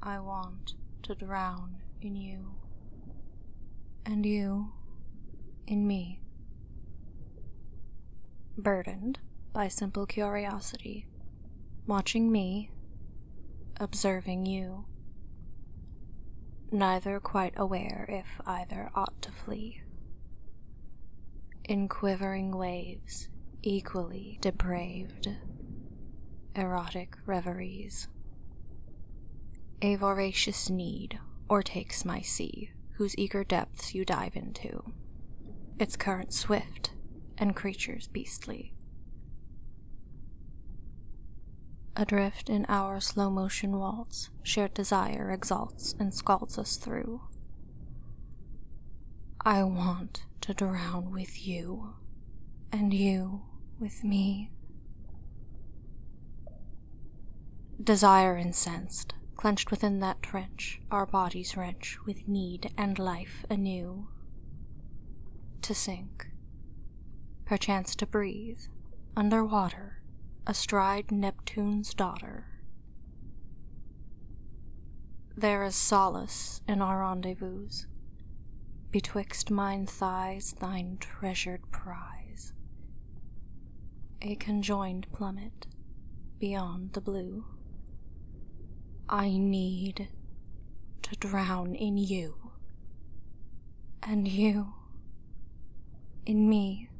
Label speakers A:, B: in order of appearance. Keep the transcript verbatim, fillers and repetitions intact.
A: I want to drown in you, and you in me. Burdened by simple curiosity, watching me, observing you, neither quite aware if either ought to flee. In quivering waves, equally depraved, erotic reveries. A voracious need o'ertakes my sea, whose eager depths you dive into, its current swift and creatures beastly. Adrift in our slow motion waltz, shared desire exalts and scalds us through. I want to drown with you, and you with me. Desire incensed, clenched within that trench, our bodies wrench with need and life anew. To sink, perchance to breathe, under water, astride Neptune's daughter. There is solace in our rendezvous, betwixt mine thighs thine treasured prize, a conjoined plummet beyond the blue. I need to drown in you, and you in me.